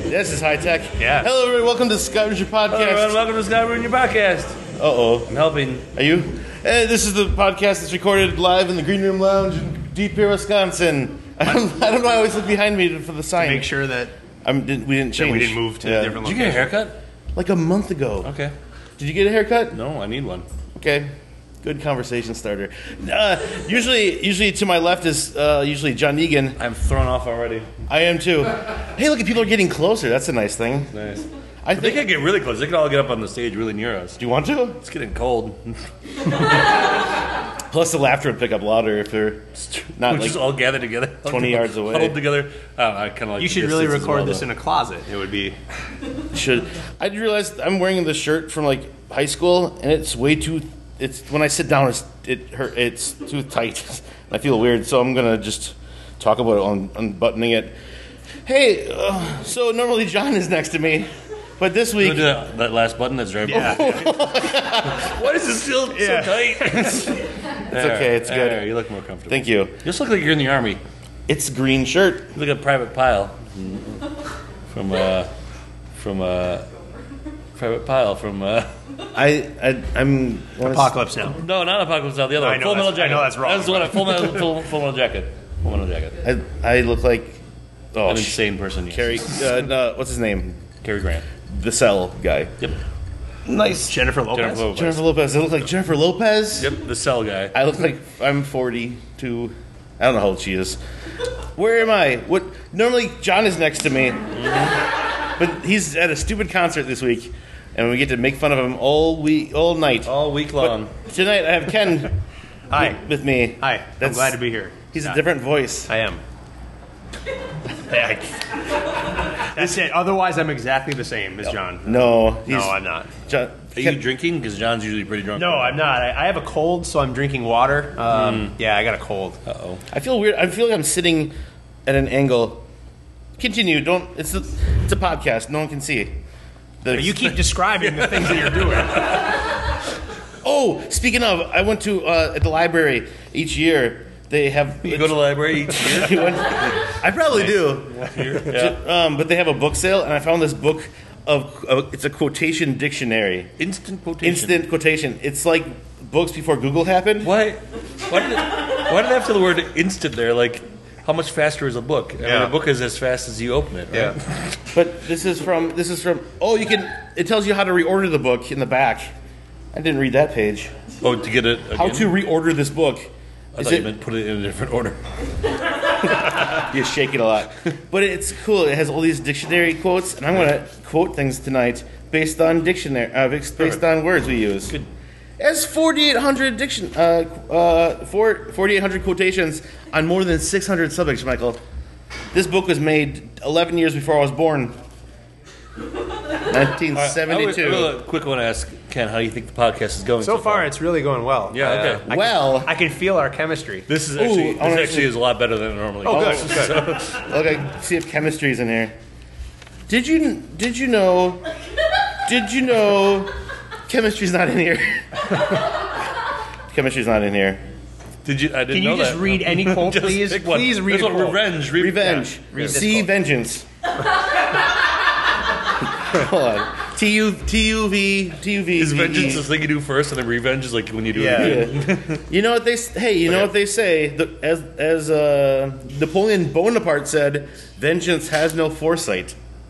This is high tech. Yeah. Hello, everybody. Welcome to Scavenger Podcast. Hello, everyone. Welcome to Scavenger Podcast. Uh-oh. I'm helping. Are you? This is the podcast that's recorded live in the Green Room Lounge in Deep Here, Wisconsin. I don't know why I always look behind me for the sign. Make sure that we didn't change. we didn't move to a different Did you location. get a haircut? Like a month ago. Okay. Did you get a haircut? No, I need one. Okay. Good conversation starter. Usually to my left is usually John Egan. I'm thrown off already. I am too. Hey, look, people are getting closer. That's a nice thing. Nice. I They think. could get really close. They could all get up on the stage really near us. Do you want to? It's getting cold. Plus, the laughter would pick up louder if they're not We'll like just all gather together. 20 yards away. Huddled together. I kind of like You the should really distance as record well, this though. in a closet. It would be. should. I realized I'm wearing the shirt from like high school, and it's way too. It's when I sit down, it's too tight. I feel weird, so I'm gonna just talk about it on unbuttoning it. Hey, so normally John is next to me, but this You week wanna do that last button that's right. Yeah. Why is it still so tight? it's okay. It's good. You look more comfortable. Thank you. You just look like you're in the army. It's green shirt. You look like Private Pile from Private Pile from I'm Apocalypse Now. no, not Apocalypse Now. The other I one. know Full Metal that's- Jacket. I know that's wrong. That's the one. Full Metal Jacket. Full Metal Jacket. I look like An insane person. Yes. Carrie. No, what's his name? Cary Grant. The Cell guy. Yep. Nice. Jennifer Lopez. Jennifer Lopez. Jennifer Lopez. I look like Jennifer Lopez. Yep. The Cell guy. I look like I'm 42. I don't know how old she is. Where am I? What? Normally, John is next to me, but he's at a stupid concert this week, and we get to make fun of him all night. All week long. Tonight, I have Ken Hi. with me. Hi. I'm That's- glad to be here. He's a different voice. I am. That's it. Otherwise, I'm exactly the same as John. No, No, I'm not. John, Are you drinking? Because John's usually pretty drunk. No, I'm not. I have a cold, so I'm drinking water. Yeah, I got a cold. Uh-oh. I feel weird. I feel like I'm sitting at an angle. Continue. Don't. It's a podcast. No one can see. You keep describing the things that you're doing. Oh, speaking of, I went to at the library each year. They have. You go to the library each year? I probably do. Yeah. But they have a book sale, and I found this book of it's a quotation dictionary. Instant quotation. Instant quotation. It's like books before Google happened. Why did it have to the word instant there? Like, how much faster is a book? I mean, Yeah. a book is as fast as you open it, right? Yeah. But this is from. Oh, you can. It tells you how to reorder the book in the back. I didn't read that page. Oh, to get it again? How to reorder this book? I thought you meant put it in a different order. You shake it a lot, but it's cool. It has all these dictionary quotes, and I'm going to quote things tonight based on dictionary, based on words we use. Good. It has 4,800 4,800 quotations on more than 600 subjects. Michael, this book was made 11 years before I was born. 1972. I quick want to ask Ken, how do you think the podcast is going? So far, it's really going well. Yeah, okay. Well, I can feel our chemistry. This is Ooh, actually I wanna this actually is a lot better than it normally. Oh, is. good. Good. okay, see if chemistry's in here. Did you know chemistry's not in here? Chemistry's not in here. Did you? I didn't Can know you just that. read any quote, Just please? pick one. Please read This a one, quote. Revenge. Revenge. Read this See quote. vengeance. Hold on. T-U-V. Is vengeance the thing you do first, and then revenge is like when you do it Yeah. again? You know what they? Hey, you know what they say? As Napoleon Bonaparte said, "Vengeance has no foresight."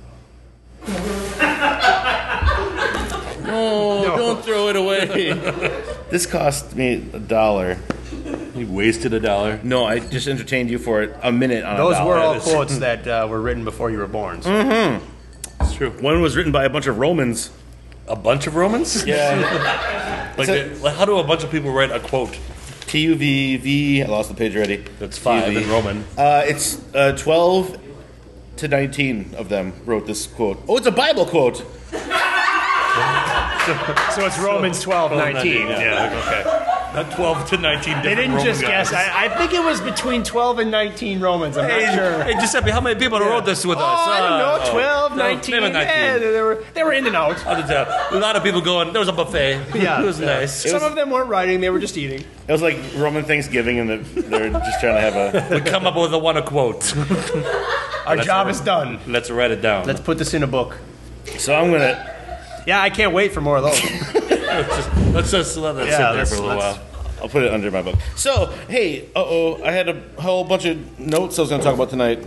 No, don't throw it away. This cost me $1. You wasted $1. No, I just entertained you for a minute on Those $1. were all quotes that were written before you were born. So. It's true. One was written by a bunch of Romans. A bunch of Romans? Yeah. Like how do a bunch of people write a quote? T-U-V-V. I lost the page already. That's 5 in Roman. It's 12 to 19 of them wrote this quote. Oh, it's a Bible quote. So it's Romans 12:19. Yeah. Okay. Not 12 to 19 different They didn't Roman just guys. guess. I think it was between 12 and 19 Romans. I'm not sure. Hey, Giuseppe, how many people wrote this with us? I don't know. 12, no, 19. maybe 19. Yeah, they were in and out. I'll just tell. A lot of people going, there was a buffet. Yeah. It was nice. Some of them weren't writing. They were just eating. It was like Roman Thanksgiving, and they're just trying to have a. We come up with a one a quote. Our job is done. Let's write it down. Let's put this in a book. So I'm gonna. Yeah, I can't wait for more of those. let's just let that sit there for a little while. I'll put it under my book. So hey, I had a whole bunch of notes I was gonna talk about tonight.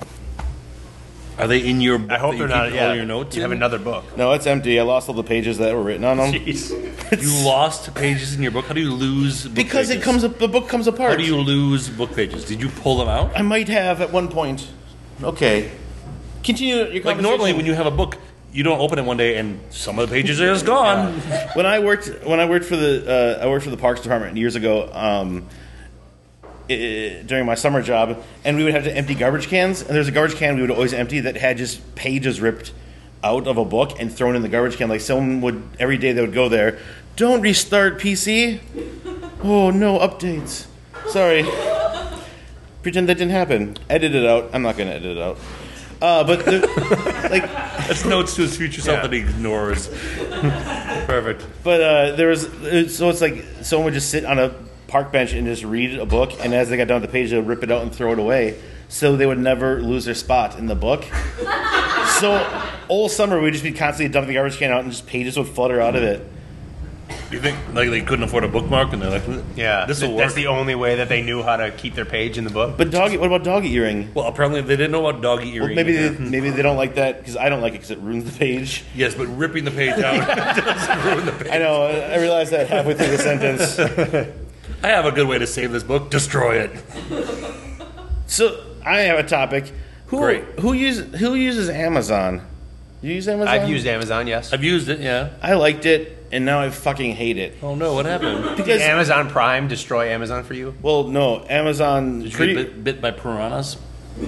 Are they in your book? I hope that they're you not. keep Yeah, all your notes you have in? another book. No, it's empty. I lost all the pages that were written on them. Jeez. You lost pages in your book? How do you lose book Because pages? the book comes apart. How do you lose book pages? Did you pull them out? I might have at one point. Okay. Continue your conversation. Like normally when you have a book, you don't open it one day and some of the pages are just gone. When I worked for the Parks Department years ago, during my summer job, and we would have to empty garbage cans, and there's a garbage can we would always empty that had just pages ripped out of a book and thrown in the garbage can. Like someone would every day they would go there. Don't restart PC. Oh no, updates. Sorry. Pretend that didn't happen. Edit it out. I'm not going to edit it out. But like. That's notes to his future self that he ignores. Perfect. But there was so it's like someone would just sit on a park bench and just read a book, and as they got down to the page, they would rip it out and throw it away, so they would never lose their spot in the book. So all summer we'd just be constantly dumping the garbage can out, and just pages would flutter out of it. Do you think like they couldn't afford a bookmark and they're like, Yeah, this will work? That's the only way that they knew how to keep their page in the book. But what about doggy earring? Well, apparently they didn't know about doggy earring. Well, maybe they don't like that because I don't like it because it ruins the page. Yes, but ripping the page out doesn't ruin the page. I know. I realized that halfway through the sentence. I have a good way to save this book. Destroy it. So I have a topic. Great. Who uses Amazon? You use Amazon? I've used Amazon, yes. I've used it, yeah. I liked it, and now I fucking hate it. Oh no, what happened? Because Did Amazon Prime destroy Amazon for you? well, no, Amazon. Did you get bit by piranhas?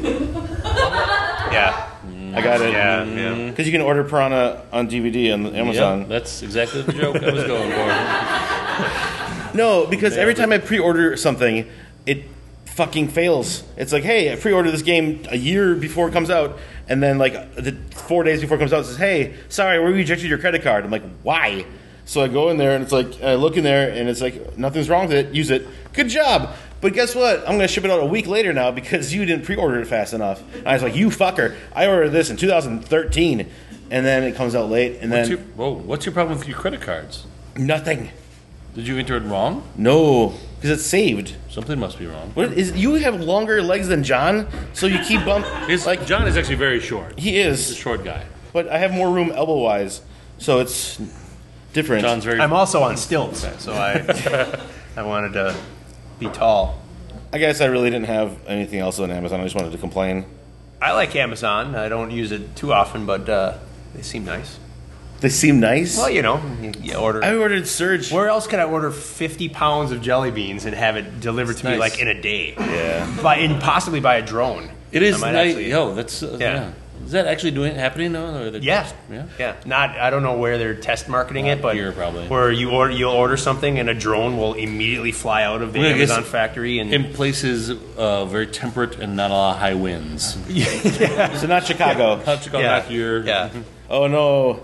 Yeah. I got it. Yeah. Because you can order Piranha on DVD on Amazon. Yep, that's exactly the joke I was going for. No, because every time I pre-order something, it fucking fails. It's like, hey, I pre-ordered this game a year before it comes out, and then like 4 days before it comes out, it says, hey, sorry, we rejected your credit card. I'm like, why? So I go in there, and it's like, I look in there, and it's like, nothing's wrong with it. Use it. Good job. But guess what? I'm going to ship it out a week later now because you didn't pre-order it fast enough. And I was like, you fucker. I ordered this in 2013, and then it comes out late, and then What's your problem with your credit cards? nothing. Did you enter it wrong? No, because it's saved. Something must be wrong. What is you have longer legs than John, so you keep Like John is actually very short. he He's a is, short guy. but I have more room elbow wise, so it's different. John's very. I'm also on stilts, so I wanted to be tall. I guess I really didn't have anything else on Amazon. I just wanted to complain. I like Amazon. I don't use it too often, but they seem nice. They seem nice. Well, you know, you order. I ordered Surge. Where else could I order 50 pounds of jelly beans and have it delivered to me nice. like in a day? Yeah. And possibly by a drone. It is I might nice. actually- Yo, that's Yeah. Is that actually happening now? Or Yeah. yeah. Not. I don't know where they're test marketing Not it, but here, probably. where you'll order something and a drone will immediately fly out of the Well, I guess Amazon factory and In places very temperate and not a lot of high winds. So not Chicago. Not Chicago, Yeah. not here. yeah. Oh no.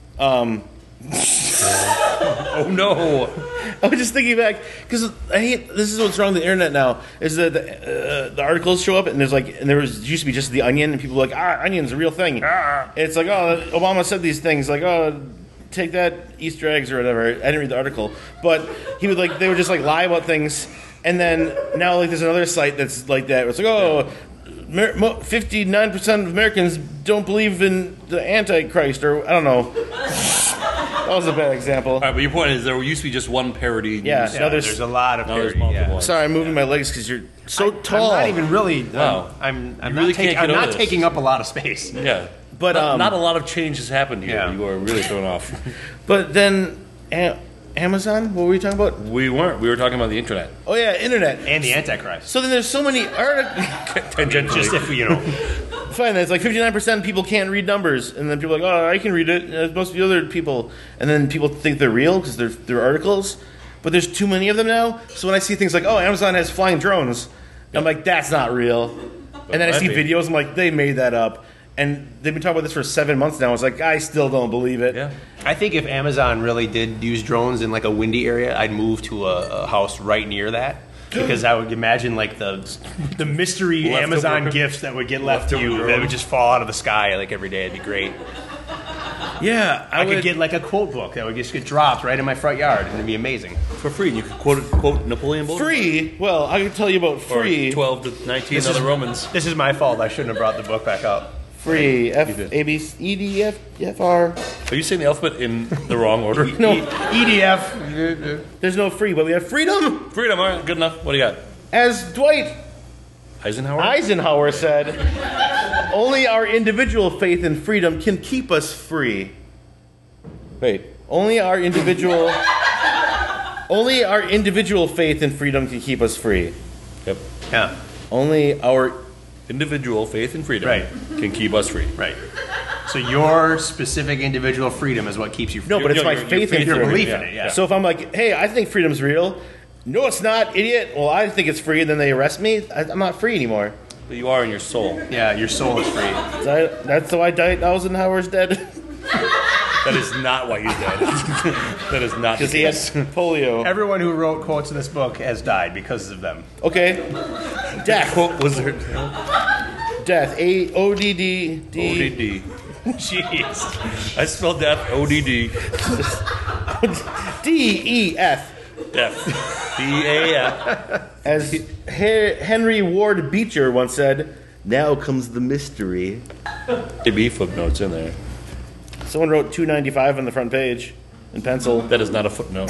Oh no. I was just thinking back because I hate. This is what's wrong with the internet now. Is that the articles show up and there used to be just the Onion and people were like, Onion's a real thing. It's like, oh, Obama said these things like, oh, take that Easter eggs or whatever. I didn't read the article, but they would just like lie about things, and then now like there's another site that's like that. It's like, oh, 59% of Americans don't believe in the Antichrist, or I don't know. That was a bad example. All right, but your point is there used to be just one parody. Yeah. news. Now there's a lot of Now there's parody, multiple. yeah. Sorry, I'm moving my legs because you're so tall. I'm not even really. Wow. I'm You not, really can't I'm get over not this. taking up a lot of space. Yeah. But, not a lot of change has happened here. Yeah. You are really thrown off. But then Amazon. What were we talking about? We weren't. We were talking about the internet. Oh yeah, internet. And the Antichrist. So then there's so many articles. Tangentially. Just if you know. Fine, it's like 59% of people can't read numbers, and then people are like, oh, I can read it. Most of the other people, and then people think they're real because they're articles. but there's too many of them now. So when I see things like, oh, Amazon has flying drones, I'm like, that's not real. And then I see videos, I'm like, they made that up. And they've been talking about this for 7 months now. It's like, I still don't believe it. Yeah. I think if Amazon really did use drones in like a windy area, I'd move to a house right near that. Because I would imagine like the mystery Amazon gifts that would get left to you that would just fall out of the sky like every day. It'd be great. Yeah, I could get like a quote book that would just get dropped right in my front yard, and it'd be amazing. For free. You could quote Napoleon Bonaparte. free. Well, I can tell you about free. Or 12 to 19 other Romans. This is my fault. I shouldn't have brought the book back up. Free. F did. A B C E D F F R. Are you saying the alphabet in the wrong order? No, EDF. there's no free, but we have freedom. Freedom, all right, good enough. What do you got? As Dwight Eisenhower? said, only our individual faith and freedom can keep us free. Wait, only our individual faith and freedom can keep us free. Yep. Yeah. Only our Individual faith and freedom Right. can keep us free. Right. So your specific individual freedom is what keeps you free. no, but it's my your faith and your freedom. belief in it. Yeah. So if I'm like, hey, I think freedom's real. No, it's not, idiot. Well, I think it's free, and then they arrest me. I'm not free anymore. But you are in your soul. Yeah, your soul is free. That's why Dwight Eisenhower's dead. That is not why he's dead. That is not Because the he case. has polio. Everyone who wrote quotes in this book has died because of them. Okay. Death. Quote wizard. Death. A-O-D-D. ODD. Jeez. I spelled death ODD. D-E-F. Death. D-A-F. As Henry Ward Beecher once said, now comes the mystery. There'd be footnotes in there. Someone wrote 295 on the front page in pencil. That is not a footnote.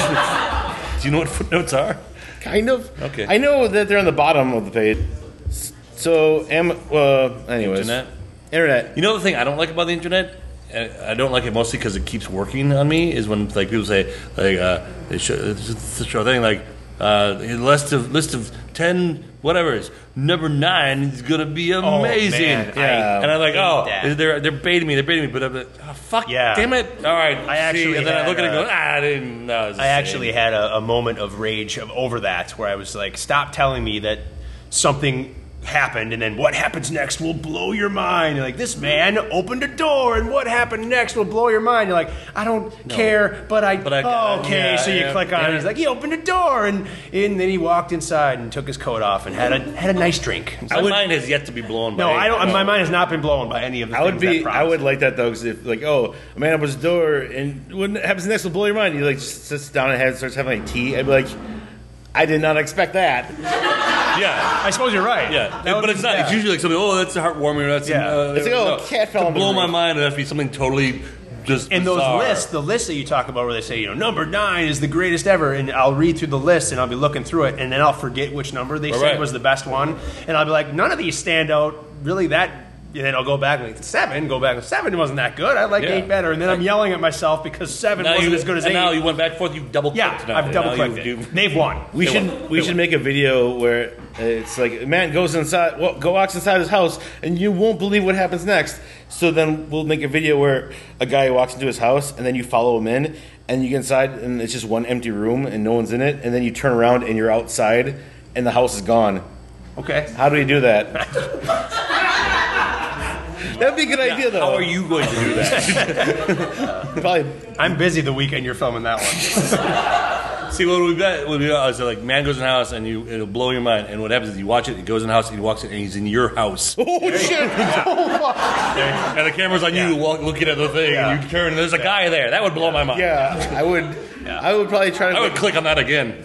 Do you know what footnotes are? Kind of. Okay. I know that they're on the bottom of the page. So, anyways. Internet. You know the thing I don't like about the internet? And I don't like it mostly because it keeps working on me. Is when like people say like they show it's a show thing like list of 10 whatever's number 9 is gonna be amazing. man. Yeah. And I'm like, hate that. they're baiting me, but I'm like, oh, fuck, Yeah. damn it! All right, I actually and then I had, look at it and go, I didn't know. It was the I same. actually had a moment of rage over that where I was like, stop telling me that something happened and then what happens next will blow your mind. You're like, this man opened a door and what happened next will blow your mind. You're like, I don't care, but I okay. yeah, So you yeah, click on it. yeah. He's like, he opened a door and then he walked inside and took his coat off and had a nice drink. My mind has yet to be blown by. No, I don't. My mind has not been blown by any of the things that I would like that though, because if like, oh, a man opens the door and what happens next will blow your mind. He like just sits down and starts having like tea. I'd be like, I did not expect that. Yeah. I suppose you're right. Yeah, That would but it's be- not. yeah. It's usually like something. Oh, that's heartwarming. That's Yeah. It's like, oh, cat fell to on the blow my roof. mind. It has to be something totally just And those bizarre. lists, the lists that you talk about where they say, number 9 is the greatest ever, and I'll read through the list and I'll be looking through it, and then I'll forget which number they said Right. was the best one, and I'll be like, none of these stand out really that. And then I'll go back and like 7, go back and 7 wasn't that good. I like Yeah. 8 better, and then I'm yelling at myself because 7 Now wasn't you, as good as and 8. now you went back and forth. You double clicked. Yeah, I've double clicked it. They've won. We should make a video where it's like a man goes inside, walks inside his house, and you won't believe what happens next. So then we'll make a video where a guy walks into his house, and then you follow him in, and you get inside, and it's just one empty room, and no one's in it, and then you turn around, and you're outside, and the house is gone. Okay. How do we do that? That'd be a good idea, though. How are you going to do that? Probably. I'm busy the weekend you're filming that one. See, what we've got is like man goes in the house and it'll blow your mind. And what happens is you watch it, he goes in the house, he walks in, and he's in your house. Oh shit! And the camera's on you looking at the thing, and you turn, and there's a guy there. That would blow my mind. Yeah, I would. I would probably try to. I would click on that again.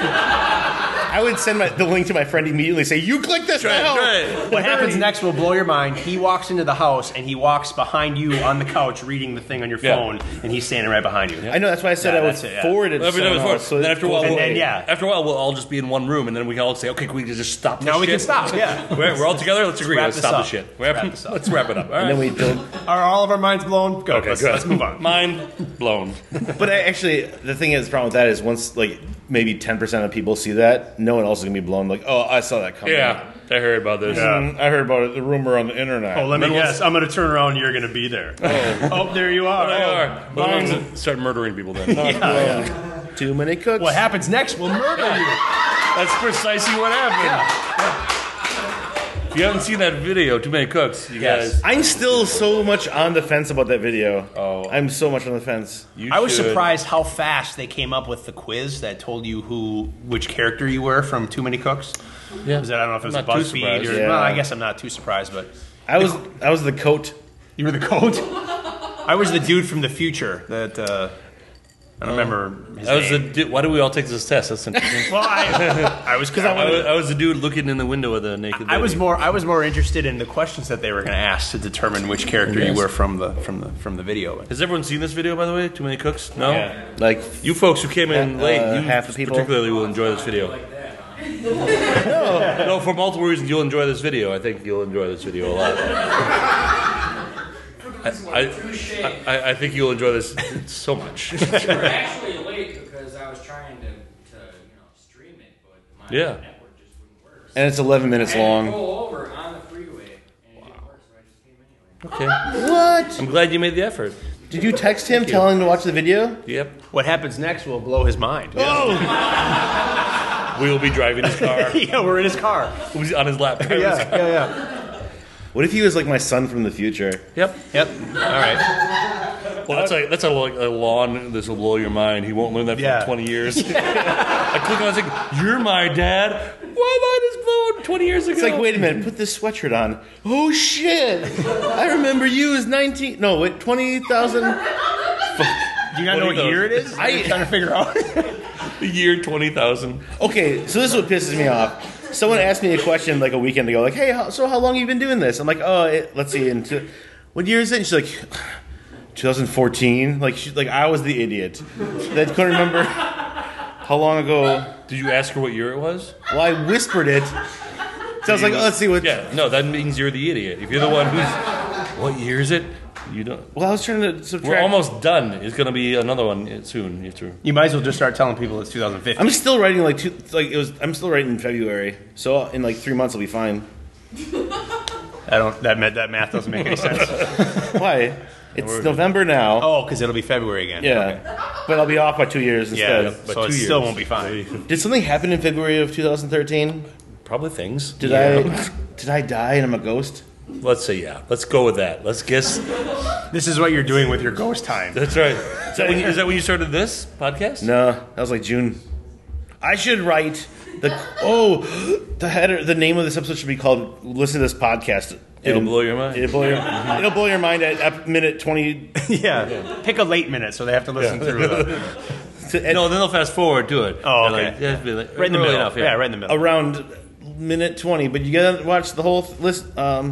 I would send the link to my friend immediately. Say, "You click this now." Right. What happens next will blow your mind. He walks into the house and he walks behind you on the couch reading the thing on your Yeah. phone, and he's standing right behind you. I know. That's why I said I would that's it, yeah. forward it. To Every time someone before. else, so Then after a while, And we'll, then, yeah. after a while, we'll all just be in one room, and then we can all say, "Okay, can we just stop this Now we shit? can stop. Yeah. We're all together. Let's agree. wrap Let's this stop up. this shit. Wrap this up. Let's wrap it up. All right. and then we don't. Are all of our minds blown? Good. Okay, let's, good. let's move on. Mind blown. But actually, the thing is, the problem with that is once like maybe 10% of people see that, no one else is gonna be blown. Like, oh, I saw that coming. Yeah, I heard about this. I heard about it. The rumor on the internet. Oh, let me Then we'll- guess. I'm going to turn around and you're going to be there. Oh, there you are. They Oh, are. Well, mine- then we'll start murdering people then. Too many cooks. What happens next will murder you. That's precisely what happened. If you haven't seen that video, Too Many Cooks, you guys. I'm still so much on the fence about that video. Oh. I'm so much on the fence. You I was should. surprised how fast they came up with the quiz that told you which character you were from Too Many Cooks. Yeah. Was that, I don't know if it was I'm not too BuzzFeed surprised. or. Yeah. Well, I guess I'm not too surprised, but I was the coat. you were the coat. I was the dude from the future that. I don't remember his I was name. why do we all take this test? That's interesting. Well, I was because I was the dude looking in the window with a naked lady. I was more interested in the questions that they were going to ask to determine which character you were from the video. Has everyone seen this video, by the way? Too Many Cooks? No? Yeah. Like, You folks who came in late, you half the people. particularly will enjoy this video. No, for multiple reasons, you'll enjoy this video. I think you'll enjoy this video a lot. I think you'll enjoy this so much. We were actually late because I was trying to stream it, but my Yeah. network just wouldn't work. and it's 11 minutes I had to long. pull over on the freeway, and it didn't work, so I just came anyway. Okay. What? I'm glad you made the effort. Did you text him telling him to watch the video? Yep. What happens next will blow his mind. We'll be driving his car. Yeah, we're in his car. Who's on his lap. driving his car. yeah. What if he was like my son from the future? Yep. Yep. All right. Well, that's a lawn. This will blow your mind. He won't learn that for Yeah. 20 years. I click on it, it's like, you're my dad. Why am I this blown 20 years ago? It's like, wait a minute, put this sweatshirt on. Oh shit! I remember you as 19. No, wait, 20,000. Do you not know what 20,000. year it is? I'm trying to figure out. The year 20,000. Okay, so this is what pisses me off. Someone asked me a question like a weekend ago, like, "Hey, so how long have you been doing this?" I'm like, let's see, what year is it? And she's like, 2014. Like I was the idiot that couldn't remember how long ago. Did you ask her what year it was? Well, I whispered it. So I was like, let's see what. Yeah, no, that means you're the idiot. If you're the one who's, what year is it? You don't. Well, I was trying to subtract. We're almost done. It's going to be another one soon. You have to. You might as well just start telling people it's 2015. I'm still writing I'm still writing in February, so in like 3 months I'll be fine. That math doesn't make any sense. Why? It's November now. Oh, because it'll be February again. Yeah, Okay. but I'll be off by 2 years instead. Yeah, but so it 2 still years. won't be fine. Did something happen in February of 2013? Probably things. Did I die and I'm a ghost? Let's say yeah. Let's go with that. Let's guess. This is what you're doing with your ghost time. That's right. Is that when you started this podcast? No, that was like June. I should write the header. The name of this episode should be called "Listen to This Podcast." It'll blow your mind. It'll blow your mind at minute 20. Yeah. Pick a late minute so they have to listen through the. No, then they'll fast forward to it. Oh, They're okay. right Right in the middle. Right in the middle. Around minute 20, but you gotta watch the whole list.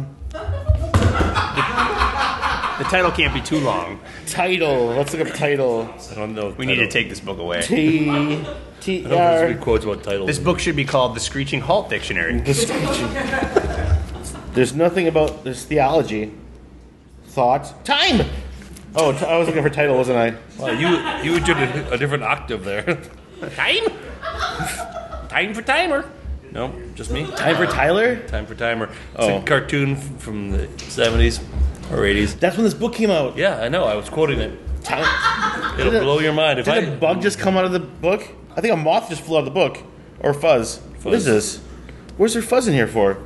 The title can't be too long. Title. Let's look up title. I don't know. We need to take this book away. T I don't know if there's R. any quotes about titles. This book should be called The Screeching Halt Dictionary. The screeching. There's nothing about there's theology, thought, time. Oh, I was looking for title, wasn't I? Wow, you did a different octave there. Time? Time for timer. No, just me. Time for Tyler. Time for timer. It's Oh. a cartoon from the 70s or 80s. That's when this book came out. Yeah, I know. I was quoting it. Time. It'll blow your mind. If Did a bug just come out of the book? I think a moth just flew out of the book. Or fuzz. What is this? Where's there fuzz in here for?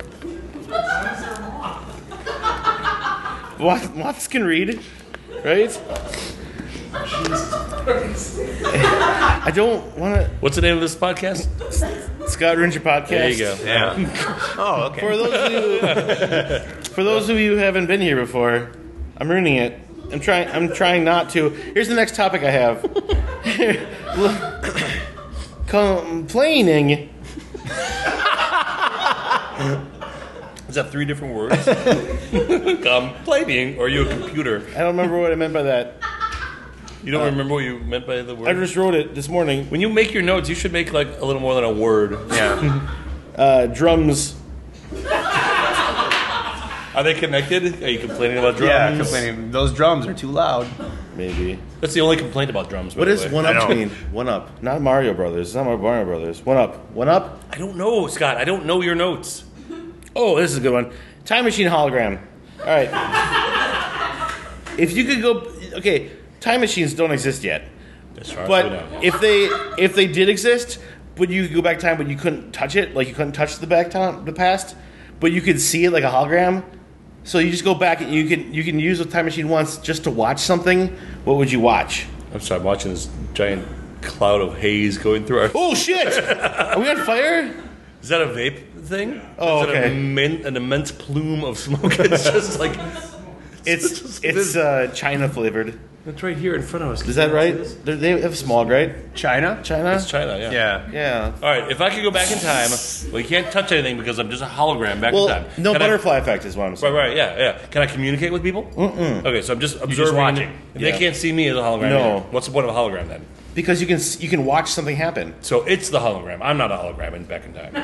Moths can read, right? I don't want to. What's the name of this podcast? Scott ruins your podcast. There you go. Yeah. Oh, okay. For those of you who haven't been here before, I'm ruining it. I'm trying not to. Here's the next topic I have. Complaining. Is that 3 different words? Complaining, or are you a computer? I don't remember what I meant by that. You don't remember what you meant by the word? I just wrote it this morning. When you make your notes, you should make like a little more than a word. Yeah. Drums. Are they connected? Are you complaining about drums? Yeah, complaining. Those drums are too loud. Maybe. That's the only complaint about drums. By What the does way. one I up know. mean? One up. Not Mario Brothers. It's not Mario Brothers. One up. One up. I don't know, Scott. I don't know your notes. Oh, this is a good one. Time machine hologram. All right. If you could go. Okay, time machines don't exist yet. As far as we But know. if they did exist, but you could go back in time, but you couldn't touch it, like you couldn't touch the past, but you could see it like a hologram. So you just go back and you can use the time machine once just to watch something. What would you watch? I'm sorry, I'm watching this giant cloud of haze going through our. Oh shit! Are we on fire? Is that a vape thing? Oh, Is that okay. an immense plume of smoke? It's just like It's China flavored. it's right here in front of us. Is that right? They have smog, right? China? China. It's China, yeah. Yeah. Yeah. All right, if I could go back in time, well, you can't touch anything because I'm just a hologram back Well, in time. no Can I- butterfly effect is what I'm saying. Right, yeah. Can I communicate with people? Okay, so I'm just observing. watching. If Yeah. They can't see me as a hologram. No. either. What's the point of a hologram then? Because you can watch something happen. So it's the hologram. I'm not a hologram in back in time.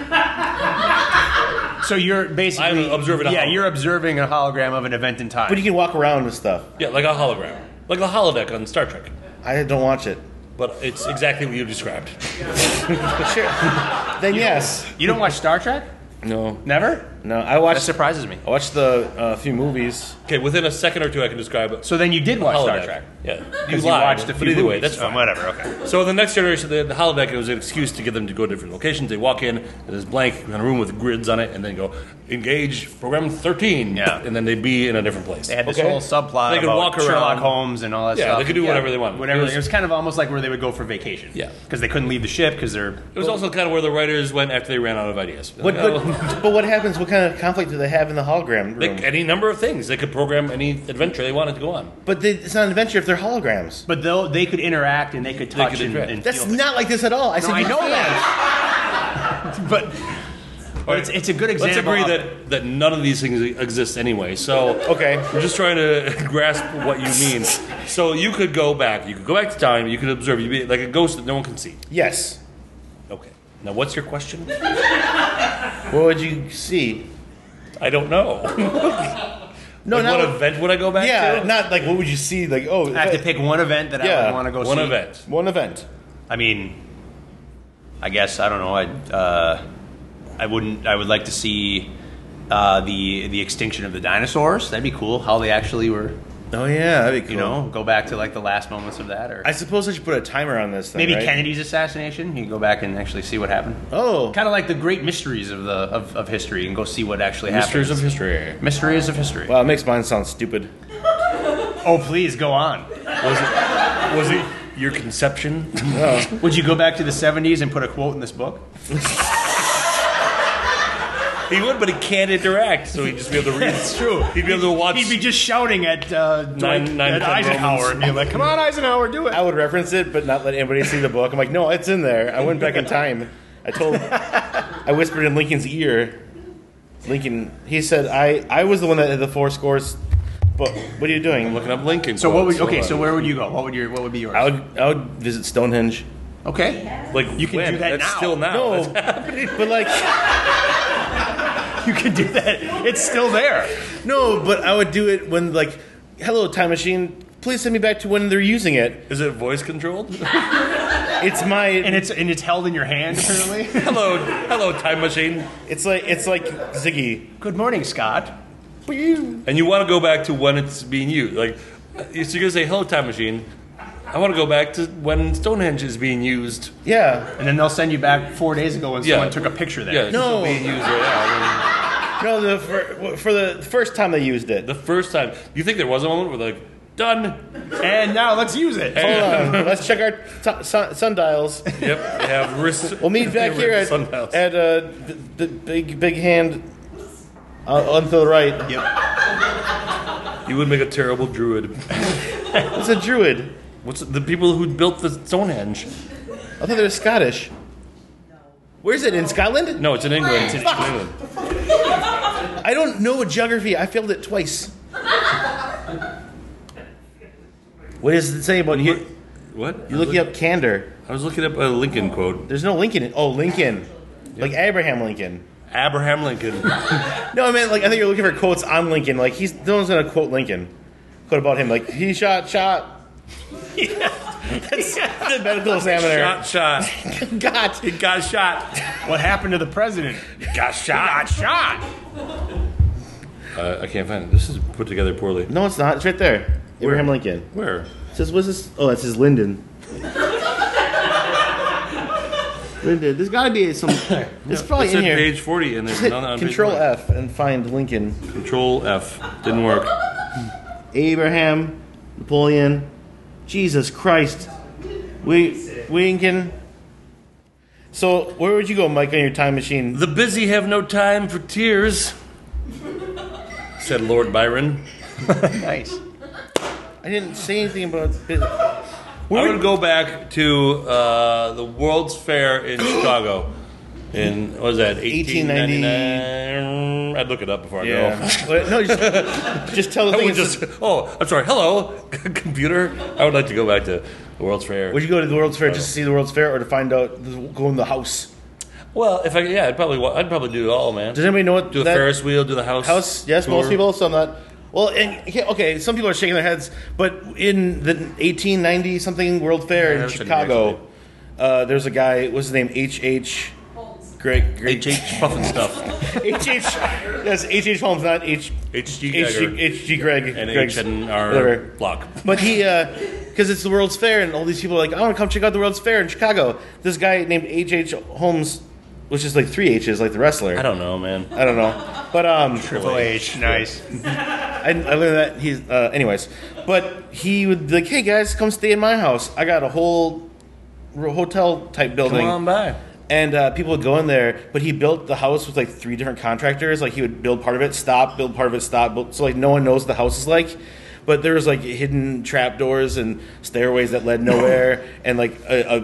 So you're basically I'm observing a Yeah, hologram. you're observing a hologram of an event in time. But you can walk around with stuff. Yeah, like a hologram, like the holodeck on Star Trek. I don't watch it. But it's exactly what you described. Sure. Then yes. You don't watch Star Trek? No. Never? No. I That watched surprises me. the few movies. Okay, within a second or two, I can describe So then you did watch Star holodeck. Trek. Yeah, Because you lied, watched a but few either way, movies. that's fine. Whatever, okay. So the next generation, the holodeck, it was an excuse to get them to go to different locations. They walk in, and there's blank in a room with grids on it, and then go engage program 13. Yeah. and then they'd be in a different place. They had this Okay. whole subplot They could about walk around. Sherlock Holmes and all that Yeah, stuff. they could do whatever they want. Whatever. It was- It was kind of almost like where they would go for vacation. Yeah. Because they couldn't leave the ship because they're... It was also kind of where the writers went after they ran out of ideas. But what happens? What kind of conflict do they have in the hologram room? Any number of things. They could program any adventure they wanted to go on. But it's not an adventure if they're holograms. But they could interact and they could touch could and, interact. and That's feel not like this at all. I said No, I you know can't. that. But it's a good Let's example. agree of- that none of these things exist anyway. So Okay. I'm just trying to grasp what you mean. So you could go back. You could go back to time. You could observe. You'd be like a ghost that no one can see. Yes. Okay. Now, what's your question? What would you see? I don't know. No, Like, not what event would I go back Yeah, to? not like what would you see? Like I have to pick one event that I Yeah, would want to go One see. event. one event. I mean, I guess I don't know. I wouldn't. I would like to see the extinction of the dinosaurs. That'd be cool. How they actually were. Oh yeah, that'd be cool. You know, go back to like the last moments of that, or I suppose I should put a timer on this thing. maybe right? Kennedy's assassination. You can go back and actually see what happened. Oh, Kind of like the great mysteries of of history, and go see what actually Mysteries happened. of history. Mysteries of history. wow, it makes mine sound stupid. Oh, please go on. Was it your conception? Would you go back to the 70s and put a quote in this book? He would, but he can't interact, so he'd just be able to read. It's true. He'd be able to watch. He'd be just shouting at Nine, at 10 Eisenhower Romans. and being like, "Come on, Eisenhower, do it." I would reference it, but not let anybody see the book. I'm like, no, it's in there. I went back in time. I whispered in Lincoln's ear. Lincoln, he said, I was the one that had the 4 scores. But what are you doing? looking up Lincoln. So what would quotes. so where would you go? What would be yours? I would visit Stonehenge. Okay. Like You can when? do that That's now. still now. No, That's- but like, You can do that. It's still there. no, but I would do it when like, hello, time machine. Please send me back to when they're using it. Is it voice controlled? It's my. And it's held in your hand apparently. hello, time machine. It's like Ziggy. Good morning, Scott. And you want to go back to when it's being used. Like, so you're gonna say, "Hello, time machine." I want to go back to when Stonehenge is being used. Yeah. And then they'll send you back 4 days ago when Yeah. someone took a picture there. Yeah, it's No. still being used right now. No, for the first time they used it. The first time, do you think there was a moment where like, done? And now let's use it. Hold on. Let's check our sundials. Yep, they have wrist. We'll meet back here at sundials. the big hand on to the right. Yep. You would make a terrible druid. It's a druid. What's the people who built the Stonehenge? I thought they were Scottish. Where's it, in Scotland? No, it's in England. It's in England. I don't know geography. I failed it twice. What does it say about you? What? You're looking up candor. I was looking up a Lincoln quote. There's no Lincoln. Oh, Lincoln. Like Abraham Lincoln. Abraham Lincoln. No, I meant like I think you're looking for quotes on Lincoln. Like no one's gonna quote Lincoln. Quote about him. Like he shot. That's the medical examiner. shot. God. He got shot. What happened to the president? Got shot. Got shot. I can't find it. This is put together poorly. No, it's not. It's right there. Abraham Lincoln. Where? It says, what's this? Oh, that says Lyndon. There's got to be some. It's probably It's in at here. page 40, and there's Hit none on page Control 40. F and find Lincoln. Control F. Didn't work. Abraham, Napoleon, Jesus Christ, Lincoln. So where would you go, Mike, on your time machine? The busy have no time for tears, said Lord Byron. Nice. I didn't say anything about. I would go back to the World's Fair in Chicago in, what was that, 1899? I'd look it up before I go. But no, just tell the I thing. would just, I'm sorry, hello, computer. I would like to go back to the World's Fair. Would you go to the World's Fair just to see the World's Fair, or to find out, go in the house? Well, if I'd probably do it all, man. Does anybody know what Do a that Ferris wheel, do the house. house? Yes, tour. most people. So I'm not. Well, and okay, some people are shaking their heads, but in the 1890 something World Fair in that's Chicago, there's a guy. What's his name? H.H. Greg. H.H. Puffin stuff. H.H. Yes, H.H. Holmes, not H. H.G. Geiger. H.G. Greg. And Greg's- H.N.R. whatever. Block. But he, because it's the World's Fair, and all these people are like, I want to come check out the World's Fair in Chicago. This guy named H.H. Holmes, which is like 3 H's, like the wrestler. I don't know, man. I don't know. But, Triple H. Nice. I learned that he's, anyways. But he would be like, hey guys, come stay in my house. I got a whole hotel type building. Come on by. And people would go in there, but he built the house with like 3 different contractors. Like he would build part of it, stop, build part of it, stop. So like no one knows what the house is like. But there was like hidden trapdoors and stairways that led nowhere, and like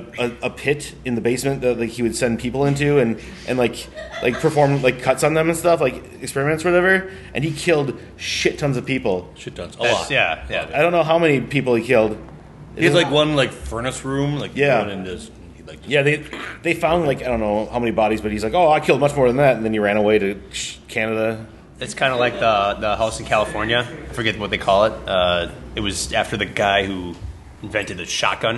a pit in the basement that like he would send people into, and like perform like cuts on them and stuff, like experiments or whatever. And he killed shit tons of people. Shit tons. A lot. Yeah. I don't know how many people he killed. He had like one like furnace room, like Yeah. going in this. Like, Yeah, they found like I don't know how many bodies, but he's like, oh, I killed much more than that, and then he ran away to Canada. It's kind of like the house in California. I forget what they call it. It was after the guy who invented the shotgun,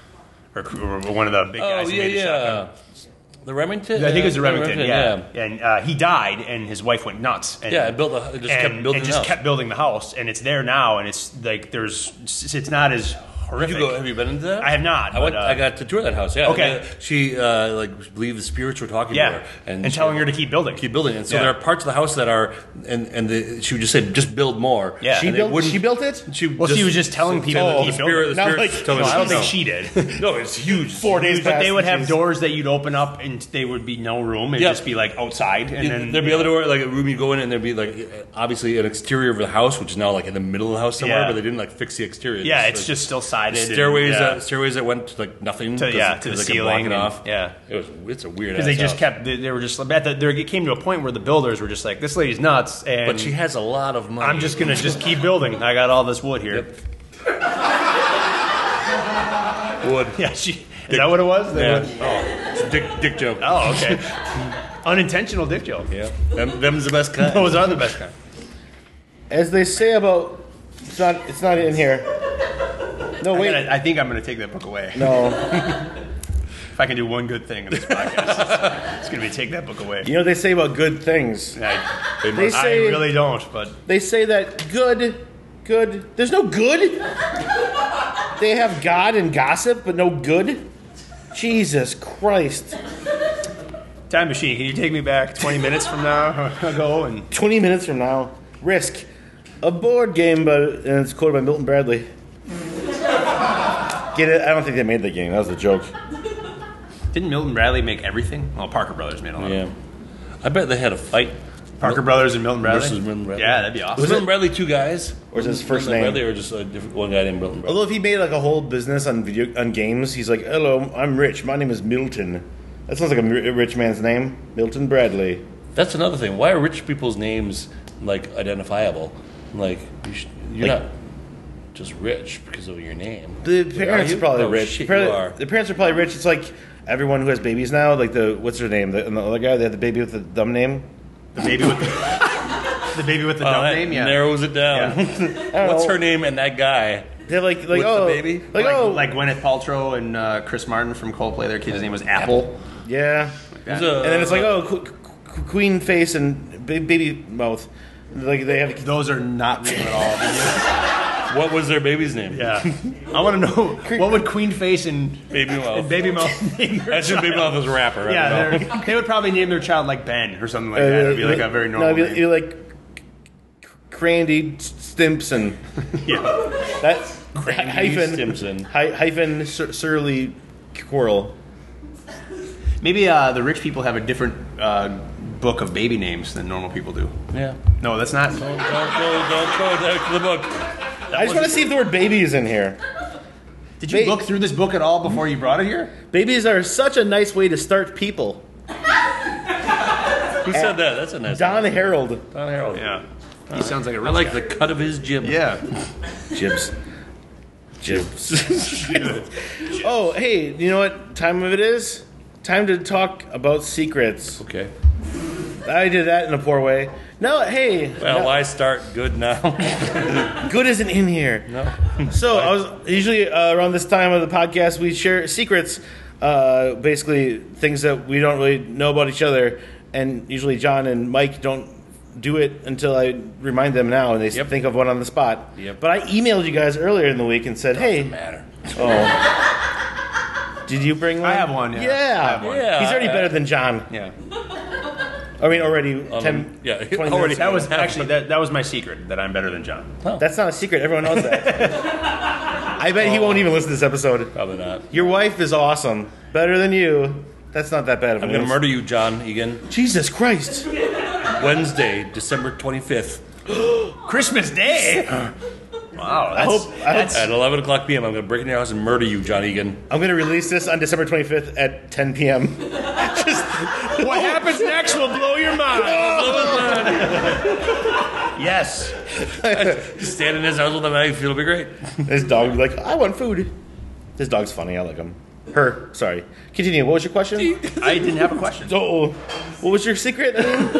or one of the big guys who made the shotgun. The Remington. I think it was the Remington. yeah. And he died, and his wife went nuts. And, Yeah, it kept building. kept building the house, and it's there now, and it's like it's not as horrific. Have you been into that? I have not. I got to tour that house. Yeah. Okay. She believed the spirits were talking to her and telling her to keep building. Keep building. And so Yeah. there are parts of the house that are she would just say just build more. Yeah. She And built it. She was just telling people to keep building. The Not spirits like- told her No, to I don't keep think she did. building. No, it's huge. 4 days But passed they would and have she's- doors that you'd open up, and they would be no room. It'd Yeah. just be like outside, and then There'd be other door, like a room you go in, and there'd be like obviously an exterior of the house, which is now like in the middle of the house somewhere, Yeah. but they didn't like fix the exterior. Yeah, it's like, just still sided. stairways. and, Stairways that went to like nothing. To- 'cause- yeah, 'cause to the they kept blocking ceiling it and- off. yeah. It's a weird. because they just house. kept. They were just. It came to a point where the builders were just like, "This lady's nuts," and But she has a lot of money. I'm just gonna just keep building. I got all this wood here. wood. Yeah, is that what it was? Yeah. Wood- It's a dick joke. Oh, okay. Unintentional dick joke. Yeah. Them's the best kind. Those are the best kind. As they say about, it's not in here. No, wait. I think I'm gonna take that book away. No. If I can do one good thing in this podcast, it's gonna be take that book away. You know what they say about good things? I They say really don't, but they say that good. There's no good. They have God and gossip, but no good. Jesus Christ. time machine. Can you take me back 20 minutes from now ago? And 20 minutes from now, Risk, a board game, and it's quoted by Milton Bradley. Get it? I don't think they made the game. That was a joke. didn't Milton Bradley make everything? Well, Parker Brothers made a lot. Yeah. I bet they had a fight. Parker Brothers and Milton Bradley Versus Milton Bradley. Yeah, that'd be awesome. Was Milton Bradley two guys? Or is his first Milton name? Bradley or just a different one guy named Milton Bradley? Although if he made like a whole business on games, he's like, "Hello, I'm rich. My name is Milton." That sounds like a rich man's name, Milton Bradley. That's another thing. Why are rich people's names like identifiable? Like you're Like- not just rich because of your name. The parents you? are probably Oh, rich. shit, Probably- you are. The parents are probably rich. It's like everyone who has babies now. Like what's her name? And the other guy. They have the baby with the dumb name. The baby with the baby with the dumb that name. Yeah. narrows it down. I don't What's know. her name and that guy? They're like With the oh baby? like oh like Gwyneth Paltrow and Chris Martin from Coldplay. Their kid's name was Apple. yeah. There's And then it's like queen face and baby mouth. Like they have. Those are not real at all. What was their baby's name? Yeah. I want to know what would Queen Face and Baby Mouth. Baby Mouth name their That's just Baby Mouth as a rapper. I don't know. Yeah, they would probably name their child like Ben or something like that. It'd be like a very normal No, it'd name. be like Crandy Stimpson. Yeah. That's Crandy hyphen Stimpson. hyphen Surly Quirrel. Maybe the rich people have a different book of baby names than normal people do. Yeah. No, that's not. Don't go back to the book. I just want to see if the word baby is in here. Did you look through this book at all before you brought it here? Babies are such a nice way to start people. Who said that? That's a nice Don one. Harold. Don Harold. Yeah. He sounds like a I rich like guy. the cut of his jib. Yeah. Jibs. Oh, hey, you know what time of it is? Time to talk about secrets. Okay. I did that in a poor way. No, hey. Well, no, why start good now? good isn't in here. No. So I was usually around this time of the podcast we share secrets, basically things that we don't really know about each other, and usually John and Mike don't do it until I remind them now, and they Yep. think of one on the spot. Yep. But I emailed you guys earlier in the week and said, "Hey, Matter. oh, did you bring one? I have one, yeah. Yeah, I have one. Yeah. He's already better than John. Yeah. I mean, already 10, yeah, 20 already. minutes. That was actually that was my secret that I'm better than John. That's not a secret. Everyone knows that. I bet he won't even listen to this episode. Probably not. Your wife is awesome. Better than you. That's not that bad of a I'm going to news. murder you, John Egan. Jesus Christ. Wednesday, December 25th Christmas Day. Wow, I hope at 11 o'clock p.m. I'm going to break into your house and murder you, John Egan. I'm going to release this on December 25th at 10 p.m. what happens next will blow your mind. Yes. Just stand in his house with him, I feel it'll be great. This dog will be like, I want food. This dog's funny. I like him. Her. Sorry. Continue. What was your question? I didn't have a question. Oh, what was your secret?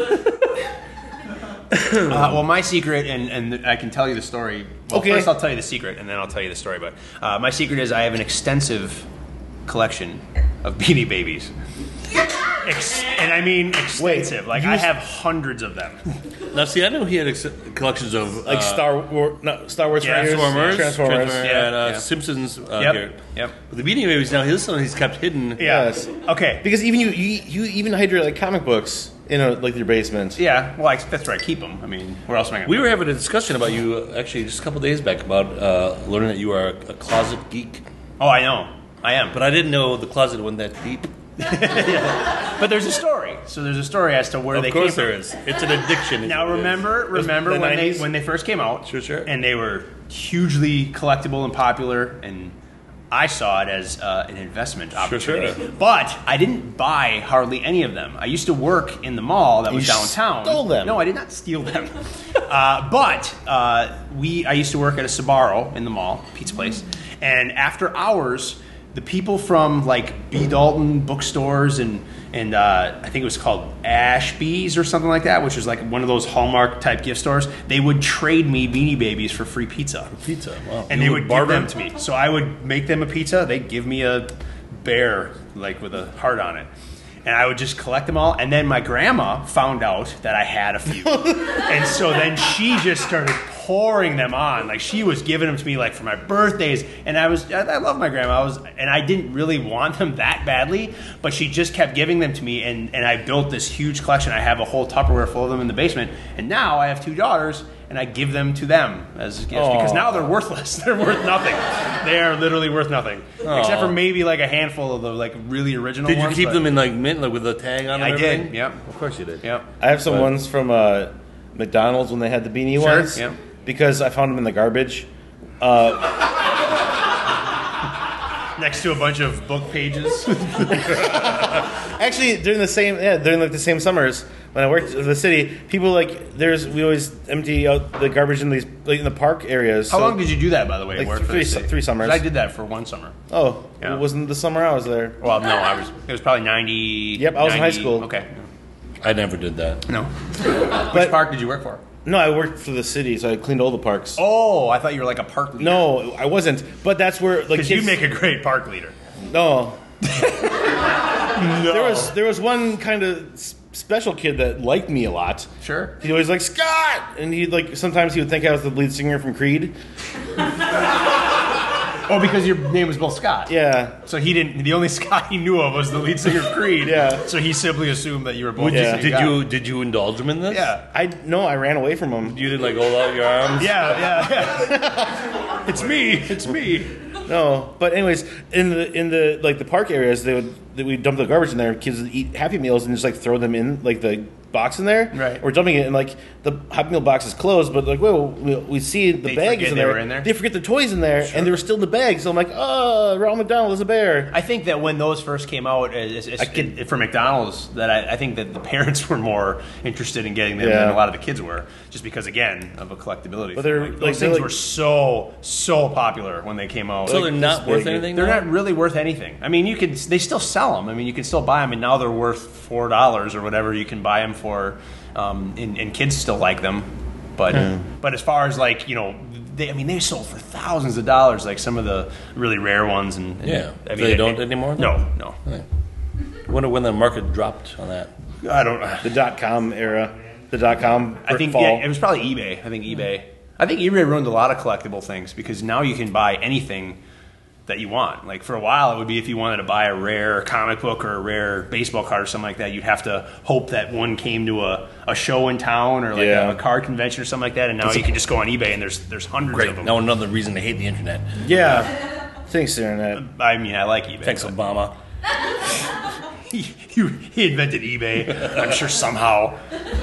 Well, my secret, and I can tell you the story. Well, Okay. first I'll tell you the secret, and then I'll tell you the story. But my secret is I have an extensive collection of Beanie Babies. And I mean extensive. Like, I have hundreds of them. Now, see, I know he had collections of Like Star Wars yeah, Transformers. and Yeah. Simpsons Yep. here. Yep. But the Beanie Babies, now, this one he's kept hidden. Yeah. Yes. Okay. Because even you even hide your like comic books in like your basement. Yeah. Well, that's where I keep them. I mean, where else am I going to We were having a discussion about you, actually, just a couple days back about learning that you are a closet geek. Oh, I know. I am. But I didn't know the closet went that deep. But there's a story. So there's a story as to where they Of came course from. there is. It's an addiction. Now It is. remember The when 90s? they first came out, Sure. and they were hugely collectible and popular, and I saw it as an investment opportunity. Sure. But I didn't buy hardly any of them. I used to work in the mall that was You downtown. stole them. No, I did not steal them. But I used to work at a Sbarro in the mall, pizza place, and after hours, the people from like B. Dalton bookstores and I think it was called Ashby's or something like that, which was like one of those Hallmark type gift stores. They would trade me Beanie Babies for free pizza. Pizza. Wow. And You they would give barter? them to me. So I would make them a pizza. They'd give me a bear, like with a heart on it. And I would just collect them all. And then my grandma found out that I had a few. And so then she just started pouring them on. Like, she was giving them to me, like, for my birthdays. And I love my grandma. And I didn't really want them that badly. But she just kept giving them to me. And I built this huge collection. I have a whole Tupperware full of them in the basement. And now I have two daughters. And I give them to them as gifts because now they're worthless. They're worth nothing. They are literally worth nothing, except for maybe like a handful of the like really original Did you ones. keep but them in like mint, like with a tag on them? I and did. everything? Yep. Of course you did. Yep. I have some ones from McDonald's when they had the beanie Sure, ones. yeah. Because I found them in the garbage. Next to a bunch of book pages. Actually, during the same summers when I worked in the city, people we always empty out the garbage in these like in the park areas. How long did you do that, by the way? Like work for three the city? three summers. 'Cause I did that for one summer. Oh, Yeah. it wasn't the summer I was there. Well, no, it was probably 90. Yep, I was in high 90 school. Okay. I never did that. No. But Which park did you work for? no, I worked for the city, so I cleaned all the parks. Oh, I thought you were like a park leader. No, I wasn't. But that's where like Because you kids- make a great park leader. no. There was one kind of special kid that liked me a lot. Sure. He'd always like Scott, and sometimes he would think I was the lead singer from Creed. Oh, because your name was both Scott. Yeah. So the only Scott he knew of was the lead singer of Creed. Yeah. So he simply assumed that you were both. Did you indulge him in this? Yeah. I ran away from him. You did like hold out your arms. Yeah. It's me. No, but anyways, in the like the park areas, we'd dump the garbage in there. Kids would eat Happy Meals and just like throw them in like the box in there. Right. We're dumping it, and like the Happy Meal box is closed, but like we see the bags in there. They forget the toys in there, and they were still in the bag. So I'm like, oh, Ronald McDonald is a bear. I think that when those first came out for McDonald's, that I think that the parents were more interested in getting them than a lot of the kids were, just because again of a collectability. But those things were so popular when they came out. So they're not worth anything. They're not really worth anything. I mean, they still sell them. I mean, you can still buy them, and now they're worth $4 or whatever. You can buy them for, and kids still like them. But as far as like they sold for thousands of dollars, like some of the really rare ones. And I mean, they don't anymore. No. I wonder when the market dropped on that. I don't. The .com era, the .com. I think fall. it was probably eBay. I think eBay ruined a lot of collectible things because now you can buy anything that you want. Like for a while, it would be if you wanted to buy a rare comic book or a rare baseball card or something like that, you'd have to hope that one came to a show in town or like a card convention or something like that. And now you can just go on eBay and there's hundreds of them. Now another reason to hate the internet. Yeah. Thanks, Internet. I mean, I like eBay. Thanks, Obama. He invented eBay, I'm sure somehow.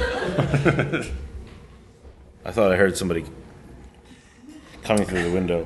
I thought I heard somebody coming through the window.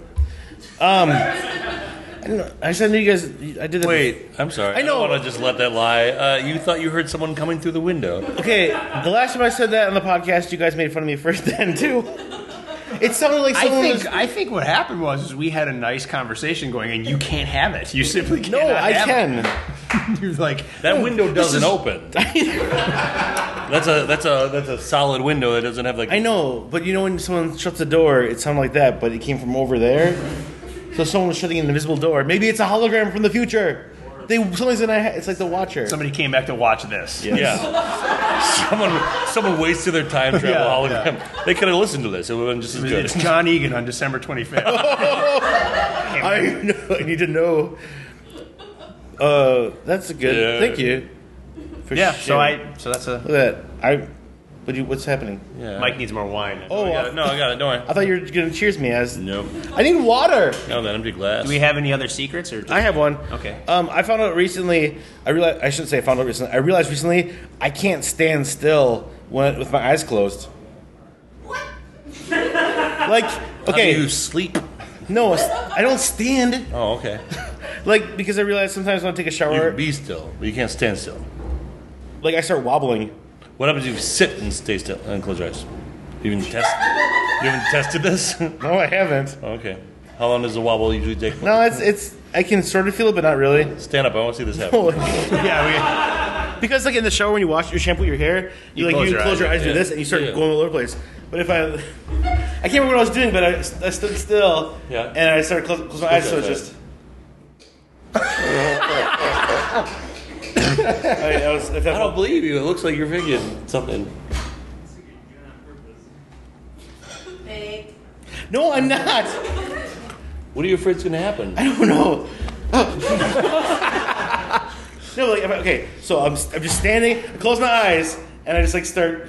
I don't know. I said to you guys, I did that. Wait, I'm sorry. I know. I don't want to just let that lie. You thought you heard someone coming through the window. Okay, the last time I said that on the podcast, you guys made fun of me first then, too. It sounded like someone I think what happened was we had a nice conversation going, and you can't have it. You simply can't. No, I can. You're like, that window doesn't open. That's a solid window that doesn't have like. I know, but you know when someone shuts the door, it sounded like that, but it came from over there. So someone was shutting an invisible door. Maybe it's a hologram from the future. It's like the Watcher. Somebody came back to watch this. Yes. Yeah. Someone wasted their time travel hologram. Yeah. They could have listened to this. It would have been just as good. It's John Egan on December 25th. I need to know. That's a good. Yeah. Thank you. So that's a. Look at that. What's happening? Yeah. Mike needs more wine. Oh, I got it. Don't worry. I thought you were going to cheers me as. Nope. I need water. No, that empty glass. Do we have any other secrets? Or I have one. Okay. I found out recently. I realized recently I can't stand still with my eyes closed. What? Like, okay. How do you sleep? No, I don't stand. Oh, okay. Like, because I realize sometimes when I take a You shower, can be still, but you can't stand still. like I start wobbling. What happens if you sit and stay still and close your eyes? You haven't tested this? No, I haven't. Okay. How long does the wobble usually take? No, it's. I can sort of feel it, but not really. Stand up. I want to see this happen. Because like in the shower when you wash your shampoo your hair, you close your eyes, do this, and you start going all over the place. But if I can't remember what I was doing, but I stood still, and I started closing my eyes, so it's just. I don't believe you. It looks like you're thinking something. Fake. No, I'm not. What are you afraid is going to happen? I don't know. No, okay. So I'm just standing. I close my eyes, and I just like start.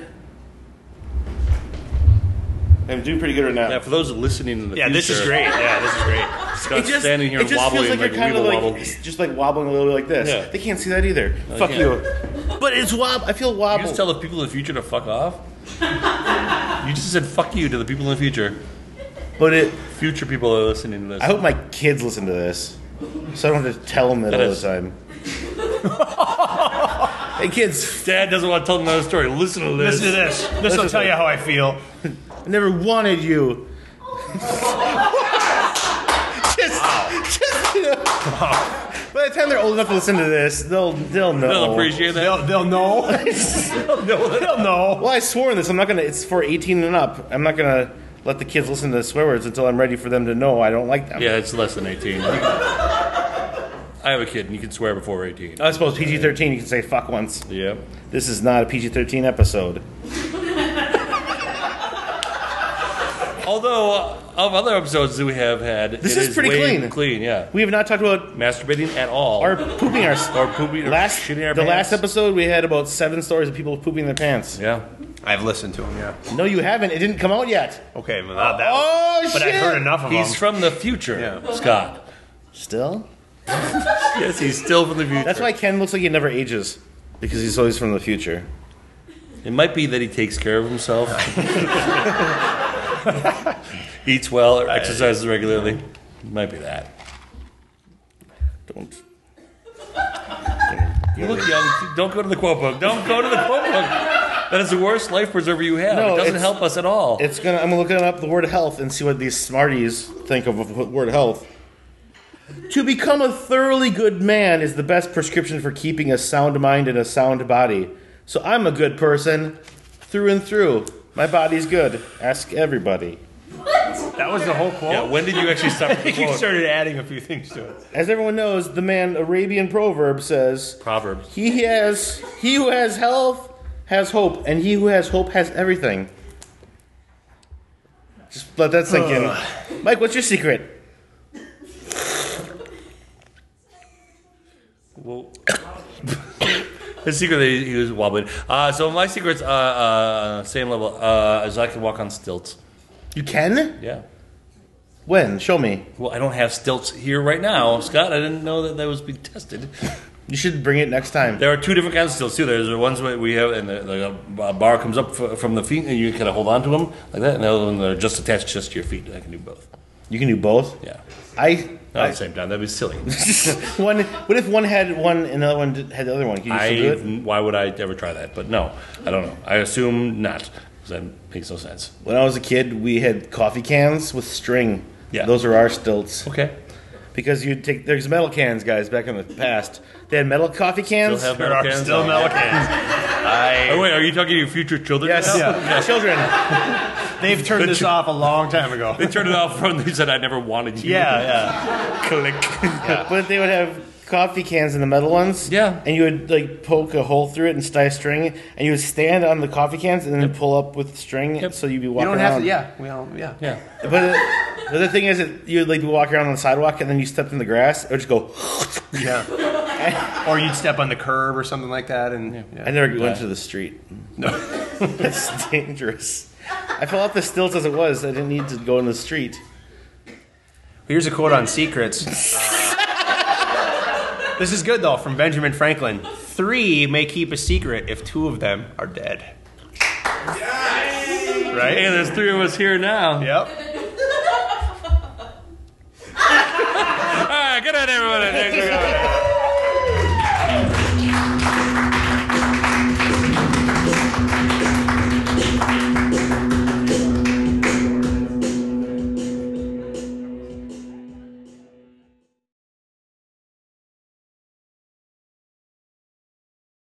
I'm doing pretty good right now. Yeah, for those listening in the future. This is great. Yeah, this is great. Scott's standing here it just wobbling feels like you're kind of like wobble. just like wobbling a little bit like this. Yeah. They can't see that either. No, Fuck they you. But it's I feel You wobble. just tell the people in the future to fuck off? You just said fuck you to the people in the future. But Future people are listening to this. I hope my kids listen to this, so I don't have to tell them that all the time. Hey kids, Dad doesn't want to tell them another story. Listen to this. Listen to this. This will tell you how I feel. I never wanted you. By the time they're old enough to listen to this, they'll know. They'll appreciate that. They'll know. They'll know. Well, I swore in this. I'm not gonna. It's for 18 and up. I'm not gonna let the kids listen to swear words until I'm ready for them to know I don't like them. Yeah, it's less than 18. I have a kid, and you can swear before 18. I suppose PG-13, you can say fuck once. Yep. This is not a PG-13 episode. Although, of other episodes that we have had, This it is pretty way clean. Clean, yeah. We have not talked about Masturbating at all. our pooping our... Or pooping or shitting our The pants. last episode, we had about 7 stories of people pooping their pants. Yeah. I've listened to him, yeah. No, you haven't. It didn't come out yet. Okay, well, not that Oh, one. But shit! I've heard enough of them. He's from the future, Yeah. Scott. Still? Yes, he's still from the future. That's why Ken looks like he never ages. Because he's always from the future. It might be that he takes care of himself. Eats well or exercises regularly. It might be that. Don't. You look young. Don't go to the quote book. Don't go to the quote book. That is the worst life preserver you have. No, it doesn't it's- help us at all. I'm gonna look up the word health and see what these smarties think of the word health. To become a thoroughly good man is the best prescription for keeping a sound mind and a sound body. So I'm a good person through and through. My body's good. Ask everybody. That was the whole quote? Yeah, when did you actually start I the think you quote? started adding a few things to it. As everyone knows, the man Arabian proverb says, Proverbs. He who has health has hope, and he who has hope has everything." Just let that sink in. Mike, what's your secret? Well, his secret that he was wobbling. So my secret's same level as I can walk on stilts. You can? Yeah. When? Show me. Well, I don't have stilts here right now, Scott. I didn't know that was being tested. You should bring it next time. There are two different kinds of stilts too. There's the ones we have, and a bar comes up from the feet, and you kind of hold on to them like that. And the other one are just attached just to your feet. I can do both. You can do both? Yeah. I Not at the same time. That'd be silly. what if one had one and the other one had the other one? Can you still do it? Why would I ever try that? But no, I don't know. I assume not, because that makes no sense. When I was a kid, we had coffee cans with string. Yeah. Those are our stilts. Okay. Because there's metal cans, guys, back in the past. They had metal coffee cans. Still have There metal are cans? still metal cans. Oh wait, are you talking to your future children? Yes, now? children. They've turned this off a long time ago. They turned it off from. They said I never wanted you. Yeah. Click. But they would have coffee cans in the metal ones. Yeah. And you would like poke a hole through it and tie a string, and you would stand on the coffee cans and then pull up with the string, so you'd be You walking don't around. have to, yeah. We all, yeah. Yeah. But the thing is that you'd like be walking around on the sidewalk, and then you stepped in the grass, it would just go. Yeah. Or you'd step on the curb or something like that. And I never went to the street. No. That's dangerous. I fell off the stilts as it was. I didn't need to go in the street. Here's a quote on secrets. This is good, though, from Benjamin Franklin. 3 may keep a secret if 2 of them are dead. Right? Hey, there's 3 of us here now. Yep. All right, good night, everyone. Thanks for coming.